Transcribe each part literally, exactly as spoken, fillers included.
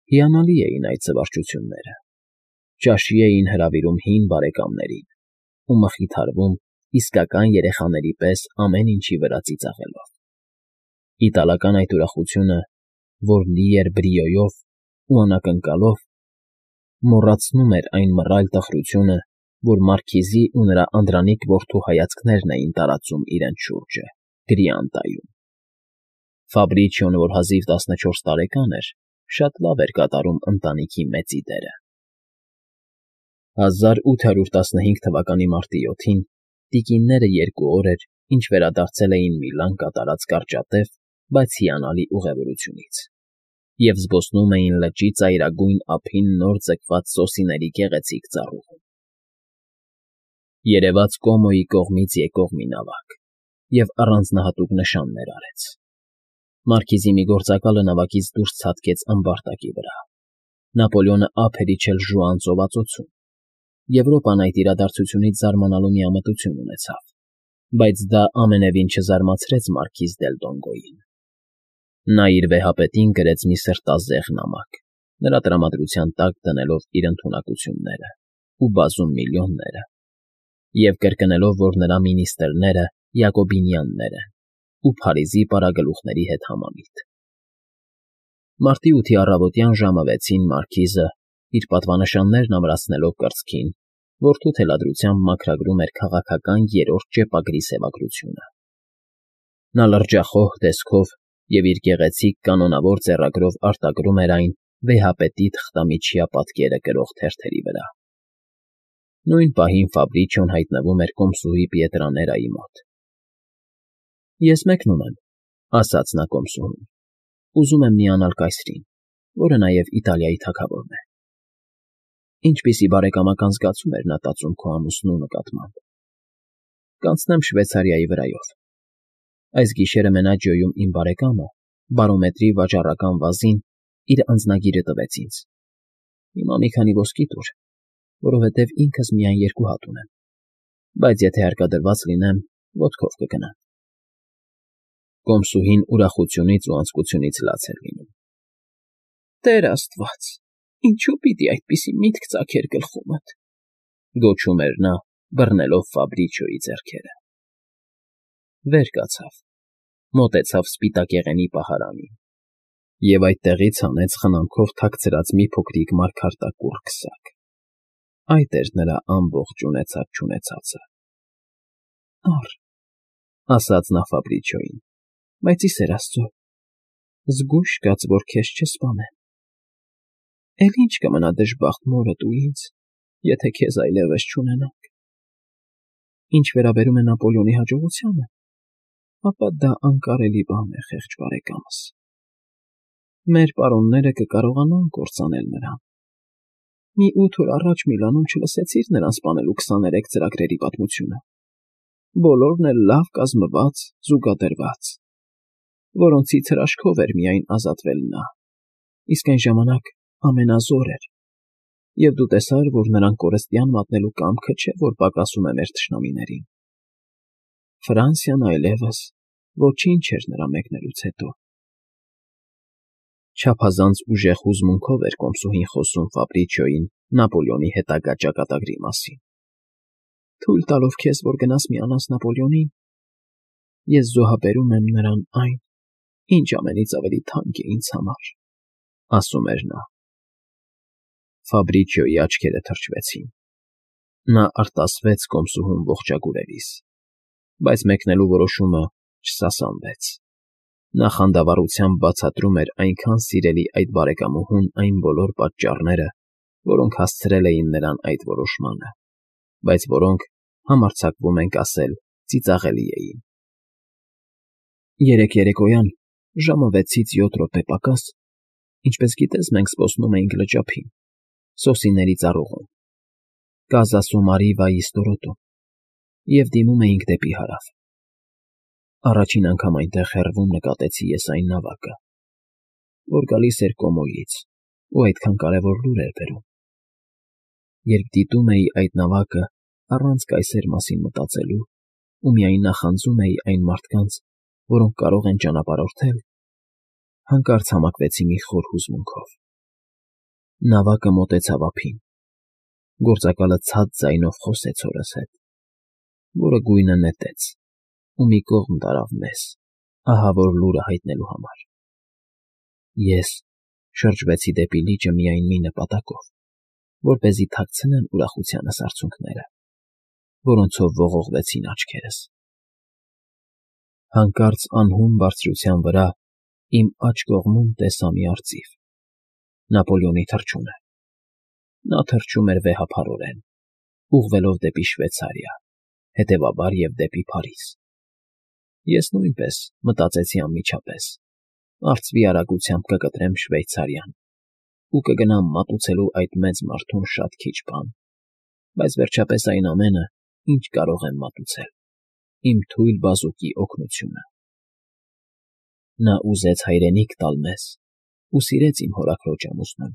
Հիանալի էին այդ զվարճությունները. ճաշի էին հրավիրում հին բարեկամներին ու մխիթարվում իսկական երեխաների պես ամեն ինչի վրա ծիծաղելով. իտալական այդ ուրախությունը, որ լի էր բրիոյով ու անակնկալով, մոռացնում էր այն մռայլ տխրությունը, որ մարքիզի ու նրա անդրանիկ որդու հայացքներն էին տարածում իրենց շուրջը, գրիանտայում. Ֆաբրիչիոն, որ հազիվ տասնչորս տարեկան էր, շատ լավ էր կատարում ընտանիքի մեծի դերը։ հազար ութ հարյուր տասնհինգ թվականի մարտի յոթին տիկինները երկու օր էր, ինչ վերադարձել էին մի լան կատարած կարճատև, բայց հիանալի ուղևորությունից, և զբոսնում էին լճի ծայրագույն ափին նոր ձգված սոսիների գեղեցիկ ծառուղում։ Երևաց Կոմոյի կողմից եկող մի նավակ և առանձնահատուկ նշաններ արեց։ Մարքիզի մի գործակալը նավակից դուրս ցատկեց ամբարտակի վրա։ Նապոլեոնը ափ էր իջել Ժուան ծովածոցում։ Եվրոպան այդ իրադարձությունից զարմանալու միամտություն ունեցավ, բայց դա ամենևին չզարմացրեց մարքիզ դել Դոնգոյին։ Նա իր վեհապետին գրեց մի սրտազեղ նամակ, նրա տրամադրության տակ դնելով իր ընդունակությունները ու բազում միլիոնները, և կրկնելով, որ նրա մինիստրները յակոբինյաններ են ու Փարիզի պարագլուխների հետ համամիտ։ Մարտի ութի առավոտյան ժամը վեցին մարքիզը, իր պատվանշաններն ամրացնելով կրծքին, որդու թելադրությամբ մաքրագրում էր քաղաքական երրորդ ճեպագրի սևագրությունը։ Նա լրջախոհ տեսքով և իր գեղեցիկ կանոնավոր ձեռագրով արտագրում էր այն վեհապետի թղթամիջյա պատկերը կրող թերթերի վրա։ Նույն պահին Ֆաբրիչիոն հայտնվում էր կոմսուհի Պիետրաներայի մոտ։ Ես մեկնում եմ,֊ ասաց նա կոմսուհուն,֊ ուզում եմ միանալ կայսրին, որը նաև Իտալիայի թագավորն է։ Ինչպիսի բարեկամական զգացում էր նա տածում քո ամուսնու նկատմամբ։ Կանցնեմ Շվեյցարիայի վրայով։ Այս գիշերը Մենաջոյում իմ բարեկամը, բարոմետրի վաճառական վազին, իր անձնագիրը տվեց ինձ։ Հիմա մի քանի ոսկի տուր, որովհետև ինքս միայն երկու հատ ունեմ, բայց եթե հարկադրված լինեմ, ոտքով կգնամ։ Կոմսուհին ուրախությունից ու անձկությունից լաց էր լինում։ Տեր աստված, ինչու պիտի այդպիսի միտք ծագեր գլխումդ,֊ գոչում էր նա, բռնելով Ֆաբրիչիոյի ձեռքերը։ Վեր կացավ, մոտեցավ սպիտակեղենի պահարանին և այդտեղից հանեց խնամքով թաքցրած մի փոքրիկ մարգարտակուռ քսակ։ Այդ էր նրա ամբողջ ունեցած֊չունեցածը։ Առ,֊ ասաց նա Ֆաբրիչիոյին,֊ բայց ի սեր աստծո, զգույշ կաց, որ քեզ չսպանեն։ Էլ ի՞նչ կմնա դժբախտ մորդ ու ինձ, եթե քեզ այլևս չունենանք։ Ինչ վերաբերում է Նապոլեոնի հաջողությանը, ապա դա անկարելի բան է, խեղճ բարեկամս։ Մեր պարոնները կկարողանան կործանել նրան։ Մի ութ օր առաջ Միլանում չլսեցի՞ր նրան սպանելու քսաներեք ծրագրերի պատմությունը, բոլորն էլ լավ կազմված, զուգադրված, որոնցից հրաշքով էր միայն ազատվել նա, իսկ այն ժամանակ ամենազոր էր, և դու տեսար, որ նրան կորստյան մատնելու կամքը չէ, որ պակասում է մեր թշնամիներին։ Ֆրանսիան այլևս ոչինչ էր նրա մեկնելուց հետո։ Չափազանց ուժեղ հուզմունքով էր կոմսուհին խոսում Ֆաբրիչիոյին Նապոլեոնի հետագա ճակատագրի մասին։ Թույլ տալով քեզ, որ գնաս միանաս Նապոլեոնին, ես զոհաբերում եմ նրան այն, ինչ ամենից ավելի թանկ է ինձ համար,֊ ասում էր նա։ Ֆաբրիչիոյի աչքերը թրջվեցին։ Նա արտասվեց կոմսուհուն ողջագուրելիս, բայց մեկնելու որոշումը չսասանվեց։ Նա խանդավառությամբ բացատրում էր այնքան սիրելի այդ բարեկամուհուն այն բոլոր պատճառները, որոնք հասցրել էին նրան այդ որոշմանը, բայց որոնք, համարձակվում ենք ասել, ծիծաղելի էին։ Երեկ երեկոյան, ժամը վեցից յոթ րոպե պակաս, ինչպես գիտես, մենք զբոսնում էինք լճափին, սոսիների ծառուղում, Կազա Սոմարիվայի ստորոտում, և դիմում էինք դեպի հարավ։ Առաջին անգամ այնտեղ հեռվում նկատեցի ես այն նավակը, որ գալիս էր Կոմոյից ու այդքան կարևոր լուր էր բերում։ Երբ դիտում էի այդ նավակը առանց կայսեր մասին մտածելու ու միայն նախանձում էի այն մարդկանց, որոնք կարող են ճանապարհորդել, հանկարծ համակվեցի մի խոր հուզմունքով։ Նավակը մոտեցավ ափին։ Գործակալը ցած ձայնով խոսեց հորս հետ, որը գույնը նետեց ու մի կողմ տարավ մեզ, ահավոր լուրը հայտնելու համար։ Ես շրջվեցի դեպի լիճը միայն մի նպատակով, որպեսզի թաքցնեմ ուրախությանս արցունքները, որոնցով ողողվեցին աչքերս։ Հանկարծ անհուն բարձրության վրա իմ աջ կողմում տեսա մի արծիվ. Նապոլեոնի թռչունը։ Նա թռչում էր վեհափառորեն, ուղղվելով դեպի Շվեյցարիա, հետևաբար և դեպի Փարիզ։ Ես նույնպես մտածեցի անմիջապես. արծվի արագությամբ կկտրեմ Շվեյցարիան ու կգնամ մատուցելու այդ մեծ մարդուն շատ քիչ բան, բայց վերջապես այն ամենը, ինչ կարող եմ մատուցել, իմ թույլ բազուկի օգնությունը։ Նա ուզեց հայրենիք տալ մեզ ու սիրեց իմ հորաքրոջ ամուսնուն։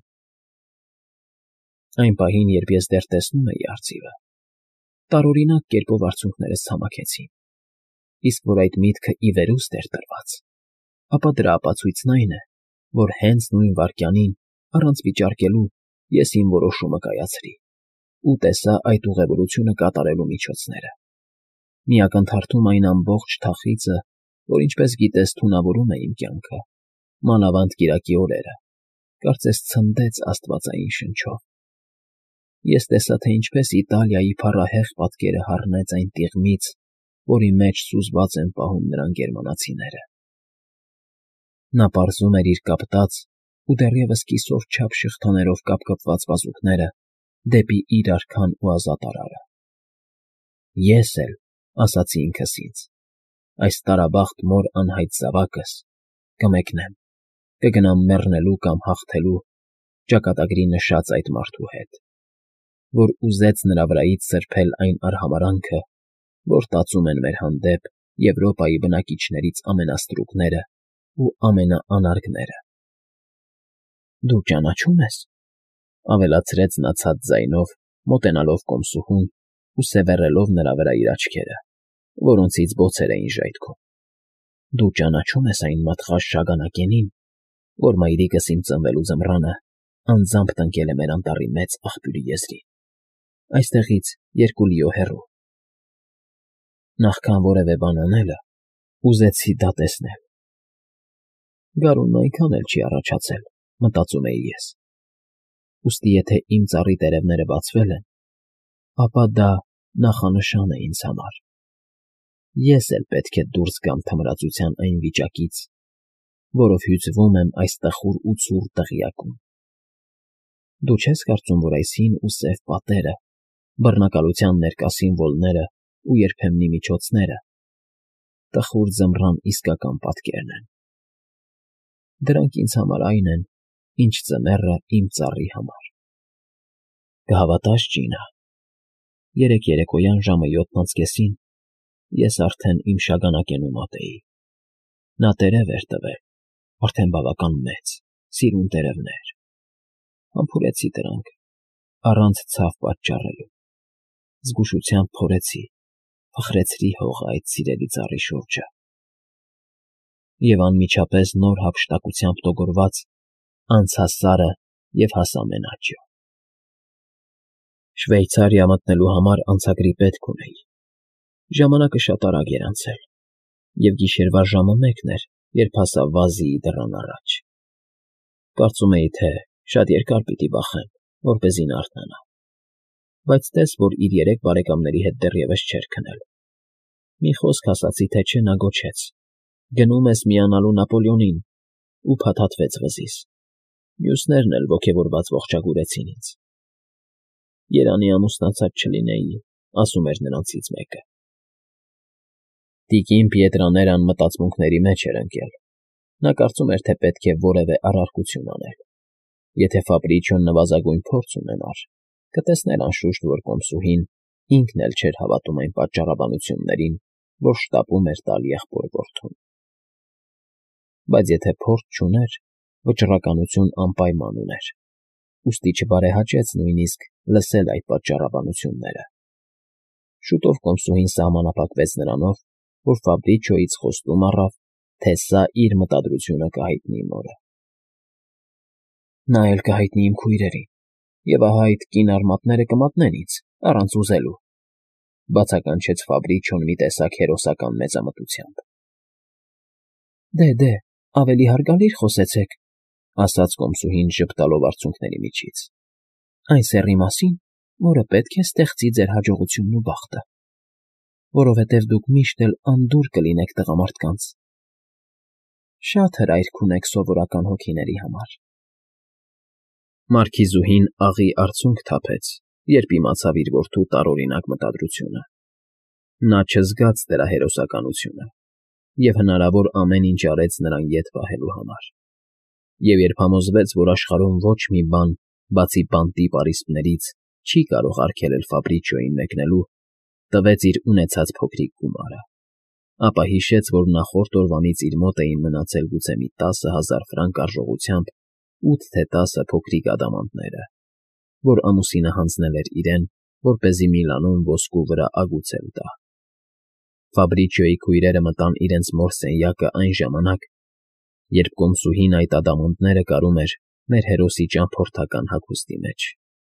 Այն պահին, երբ ես դեռ տեսնում էի արծիվը, տարօրինակ կերպով արցունքներս ցամաքեցին, իսկ որ այդ միտքը ի վերուստ էր տրված, ապա դրա ապացույցն այն է, որ հենց նույն վայրկյանին, առանց վիճարկելու, ես իմ որոշումը կայացրի ու տեսա այդ ուղևորությունը կատարելու միջոցները։ Մի ակնթարթում այն ամբողջ թախիծը, որ ինչպես գիտես թունավորում է իմ կյանքը, մանավանդ կիրակի օրերը, կարծես ցնդեց աստվածային շնչով։ Ես տեսա, թե ինչպես Իտալիայի փառահեղ պատկերը հառնեց այն տիղմից, որի մեջ սուզված են պահում նրան գերմանացիները։ Նա պարզում էր իր կապտած ու դեռևս կիսով չափ շղթաներով կապկպված վազուկները դեպի իր արքան ու ազատարարը։ Ես էլ, ասացի ինքս ինձ, այս տարաբախտ մոր անհայտ զավակս կմեկնեմ, կգնամ մեռնելու կամ հաղթելու ճակատագրի նշած այդ մարդու հետ, որ ուզեց նրա վրայից սրբել այն արհամարհանքը, որ տածում են մեր հանդեպ Եվրոպայի բնակիչներից ամենաստրուկները ու ամենաանարգները։ Դու ճանաչո՞ւմ ես,֊ ավելացրեց նա ցած ձայնով, մոտենալով կոմսուհուն ու սևեռելով նրա վրա իր աչքերը, որոնցից բոցեր էին ժայթքում։ Դու ճանաչո՞ւմ ես այն մատղաշ շագանակենին, որ մայրիկս իմ ծնվելու ձմռանը անձամբ տնկել է մեր անտառի մեծ աղբյուրի եզրին, այստեղից երկու լիո հեռու։ Նախքան որևէ բան անելը, ուզեցի դա տեսնել։ Գարունն այնքան էլ չի առաջացել, մտածում էի ես, ուստի եթե իմ ծառի տերևները բացվել են, ապա դա նախանշան է ինձ համար։ Ես էլ պետք է դուրս գամ թմրածության այն վիճակից, որով հյուծվում եմ այս տխուր ու ցուրտ դղյակում։ Դու չես կարծում, որ այս հին ու սև պատերը, բռնակալության ներկա սիմվոլները ու երբեմնի միջոցները տխուր ձմռան իսկական պատկերն են։ Դրանք ինձ համար այն են, ինչ ձմեռը իմ ծառի համար։ Կհավատաս, Ջինա, երեկ երեկոյան ժամը յոթն անց կեսին ես արդեն իմ շագանակենու մոտ էի։ Նա տերև էր տվել, արդեն բավական մեծ, սիրուն տերևներ։ Համբուրեցի դրանք, առանց ցավ պատճառելու, զգուշությամբ փորեցի, փխրեցրի հողը այդ սիրելի ծառի շուրջը։ Եվ անմիջապես նոր հափշտակությամբ տոգորված անցա Սարը և հասա Մենաչիո։ Շվեյցարիա մտնելու համար անցագրի պետք ունեի։ Ժամանակը շատ արագ էր անցել, և գիշերվա ժամը մեկն էր, երբ հասա Վազիի դռան առաջ։ Կարծում էի, թե շատ երկար պիտի վախեմ, որպեսզի նա արթնանա, բայց տես, որ իր երեք բարեկամների հետ դեռևս չէր քնել։ Մի խոսք ասացի, թե չէ, նա գոչեց. «Գնում ես միանալու Նապոլեոնին», ու փաթաթվեց վզից։ Մյուսներն էլ ոգևորված ողջագուրեցին ինձ։ «Երանի ամուսնացած չլինեի», ասում էր նրանցից մեկը։ Տիկին Պիետրաներան մտածմունքների մեջ էր ընկել։ Նա կարծում էր, թե պետք է որևէ առարկություն անել։ Եթե Ֆաբրիչոն նվազագույն փորձ ունենար, կտեսներ անշուշտ, որ կոմսուհին ինքն էլ չէր հավատում այն պատճառաբանություններին, որ շտապում էր տալ եղբոր֊որդուն։ Բայց եթե փորձ չուներ, վճռականություն անպայման ուներ, ուստի չբարեհաճեց նույնիսկ լսել այդ պատճառաբանությունները։ Շուտով կոմսուհին սահմանափակվեց նրանով, որ Ֆաբրիչոյից խոստում առավ, թե սա իր մտադրությունը կհայտնի մորը։ Նա էլ կհայտնի իմ քույրերին, և ահա այդ կին արմատները կմատնեն ինձ, առանց ուզելու,֊ բացականչեց Ֆաբրիչոն մի տեսակ հերոսական մեծամտությամբ։ ֊ Դե, դե, ավելի հարգալի՛ր խոսեցեք,֊ ասաց կոմսուհին ժպտալով արցունքների միջից,֊ այն սեռի մասին, որը պետք է ստեղծի ձեր հաջողությունն ու բախտը, որովհետև դուք միշտ էլ անդուր կլինեք տղամարդկանց… Շատ հրայր կունեք սովորական հոգիների համար… Մարքիզուհին աղի արցունք թափեց, երբ իմացավ իր որդու տարօրինակ մտադրությունը. նա չզգաց դրա հերոսականությունը և հնարավոր ամեն ինչ արեց նրան ետ պահելու համար, և երբ համոզվեց, որ աշխարհում ոչ մի բան, բացի բանտի պարիսպներից, չի կարող արգելել Ֆաբրիչոյին մեկնելու, տվեց իր ունեցած փոքրիկ գումարը, ապա հիշեց, որ նախորդ օրվանից իր մոտ էին մնացել գուցե մի տասը հազար ֆրանկ արժողությամբ ութ թե տասը փոքրիկ ադամանդները, որ ամուսինը հանձնել էր իրեն, որպեսզի Միլանում ոսկու վրա ագուցել տա։ Ֆաբրիչոյի քույրերը մտան իրենց մոր սենյակը այն ժամանակ, երբ կոմսուհին այդ ադամանդները կարում էր մեր հերոսի ճամփորդական հագուստի մեջ։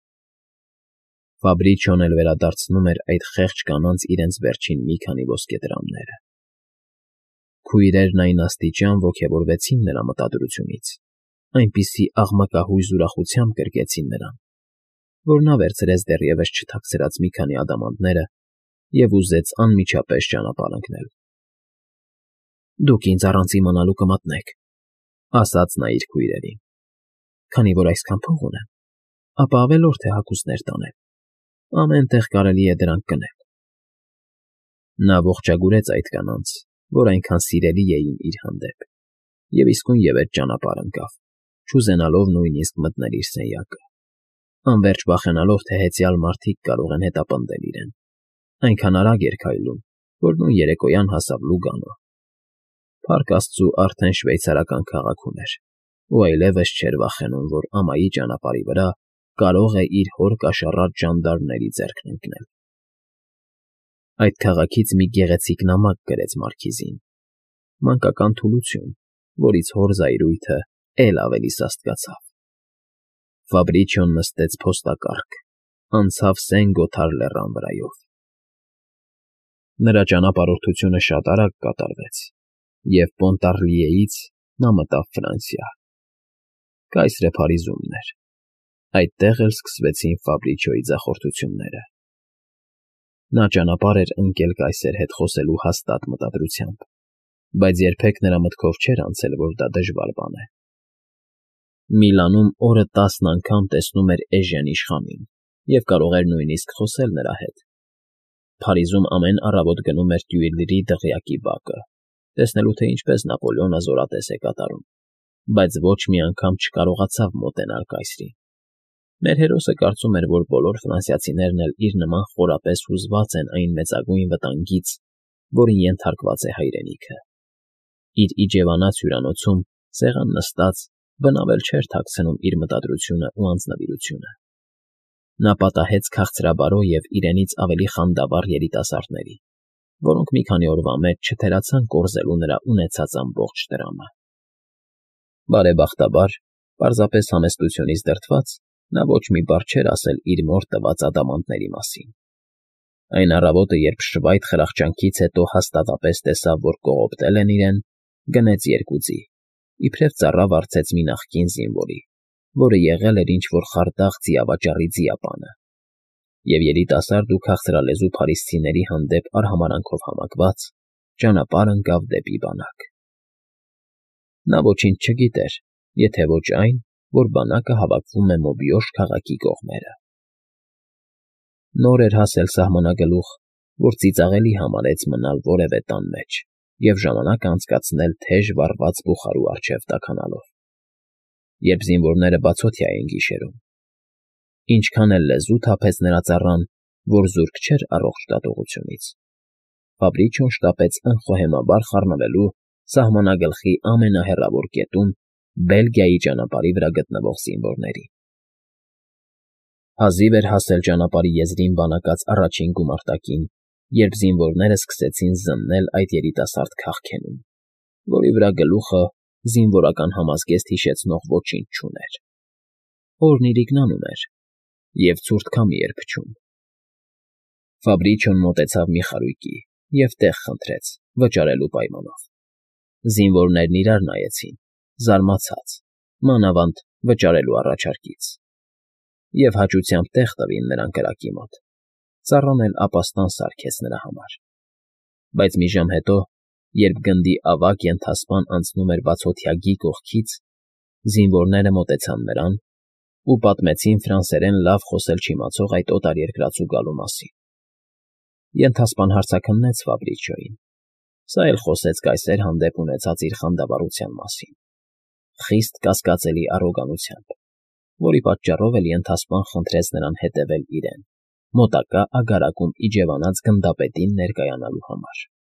Ֆաբրիչոն էլ վերադարձնում էր այդ խեղճ կանանց իրենց վերջին մի քանի ոսկեդրամները։ Քույրերն այն աստիճան ոգևորվեցին նրա մտադրությունից, այնպիսի աղմկահույզ ուրախությամբ գրկեցին նրան, որ նա վերցրեց դեռևս չթաքցրած մի քանի ադամանդները և ուզեց անմիջապես ճանապարհ ընկնել։ ֊ Դուք ինձ առանց իմանալու կմատնեք,֊ ասաց նա իր քույրերին,֊ քանի որ այսքան փող ունեմ, ապա ավելորդ է հագուստներ տանել, ամեն տեղ կարելի է դրանք գնել… Նա ողջագուրեց այդ կանանց, որ այնքան սիրելի էին իր հանդեպ, և իսկույնևեթ ճանապարհ ընկավ, չուզենալով նույնիսկ մտնել իր սենյակը, անվերջ վախենալով, թե հեծյալ մարդիկ կարող են հետապնդել իրեն, այնքան արագ էր քայլում, որ նույն երեկոյան հասավ Լուգանո։ Փառք աստծու, արդեն շվեյցարական քաղաքում էր ու այլևս չէր վախենում, որ ամայի ճանապարհի վրա կարող է իր հոր կաշառած ժանդարմների ձեռքն ընկնել։ Այդ քաղաքից մի գեղեցիկ նամակ գրեց մարքիզին, մանկական թուլություն, որից հոր զայրույթը էլ ավելի սաստկացավ։ Ֆաբրիչոն նստեց փոստակառք, անցավ Սեն֊Գոթար լեռան վրայով։ Նրա ճանապարհորդությունը շատ արագ կատարվեց, և Պոնտառլիեից նա մտավ Ֆրանսիա։ Կայսրը Փարիզումն էր, այդտեղ էլ սկսվեցին Ֆաբրիչոյի ձախորդությունները։ Նա ճանապարհ էր ընկել կայսեր հետ խոսելու հաստատ մտադրությամբ, բայց երբեք նրա մտքով չէր անցել, որ դա դժվար բան է։ Միլանում օրը տասն անգամ տեսնում էր Էժեն իշխանին և կարող էր նույնիսկ խոսել նրա հետ։ Փարիզում ամեն առավոտ գնում էր Տյուիլրի դղյակի բակը, տեսնելու, թե ինչպես Նապոլեոնը զորատես է կատարում, բայց ոչ մի անգամ չկարողացավ մոտենալ կայսրին։ Մեր հերոսը կարծում էր, որ բոլոր ֆրանսիացիներն էլ իր նման խորապես հուզված են այն մեծագույն վտանգից, որին ենթարկված է հայրենիքը։ Իր իջևանած հյուրանոցում սեղան նստած բնավ էլ չէր թաքցնում իր մտադրությունը ու անձնվիրությունը։ Նա պատահեց քաղցրաբարո և իրենից ավելի խանդավառ երիտասարդների, որոնք մի քանի օրվա մեջ չթերացան կորզելու նրա ունեցած ամբողջ տրամը։ Բարեբախտաբար, պարզապես համեստությունից դրդված, նա ոչ մի բառ չէր ասել իր մոր տված ադամանդների մասին։ Այն առավոտը, երբ շվայտ խրախճանքից հետո հաստատապես տեսավ, որ կողոպտել են իրեն, գնեց երկուձի, իբրև ծառա վարձեց մի նախկին զինվորի, որը եղել էր ինչ֊որ խարդախ ձիավաճառի ձիապանը, և երիտասարդ ու քաղցրալեզու փարիսցիների հանդեպ արհամարհանքով համակված ճանապարհ ընկավ դեպի բանակ։ Նա ոչինչ չգիտեր, եթե ոչ այն, որ բանակը հավաքվում է Մոբիոշ քաղաքի կողմերը։ Նոր էր հասել սահմանագլուխ, որ ծիծաղելի համարեց մնալ որևէ տան մեջ և ժամանակ անցկացնել թեժ վառված բուխարու առջև տաքանալով, երբ զինվորները բացօթյա էին գիշերում։ Ինչքան էլ լեզու թափեց նրա ծառան, որ զուրկ չէր առողջ դատողությունից, Ֆաբրիչոն շտապեց անխոհեմաբար խառնվելու սահմանագլխի ամենահեռավոր կետում Բելգիայի ճանապարհի վրա գտնվող զինվորներին։ Հազիվ էր հասել ճանապարհի եզրին բանակած առաջին գումարտակին, երբ զինվորները սկսեցին զննել այդ երիտասարդ քաղքենում, որի վրա գլուխը զինվորական համազգեստ հիշեցնող ոչինչ չուներ։ օրն իր ինքնանուն էր, և ցուրտ քամի էր փչում։ Ֆաբրիչոն մոտեցավ մի խարույկի և տեղ խնդրեց, վճարելու պայմանով։ Զինվորներն իրար նայեցին, զարմացած, մանավանդ վճարելու առաջարկից, և հաճույքով տեղ տվին նրան կրակի մոտ, ծառան էլ ապաստան սարքեց նրա համար։ Բայց մի ժամ հետո, երբ գնդի ավագ ենթասպան անցնում էր բացօթյա կողքից, զինվորները մոտեցան նրան ու պատմեցին ֆրանսերեն լավ խոսել չիմացող այդ օտարերկրացու գալու մասին։ Ենթասպան հարցաքննեց Ֆաբրիչոյին, սա էլ խոսեց կայսեր հանդեպ ունեցած իր խանդավառության մասին, խիստ կասկածելի առոգանությամբ, որի պատճառով էլ ենթասպան խնդրեց նրան հետևել իրեն՝ մոտակա ագարակում իջևանած գնդապետին ներկայանալու համար։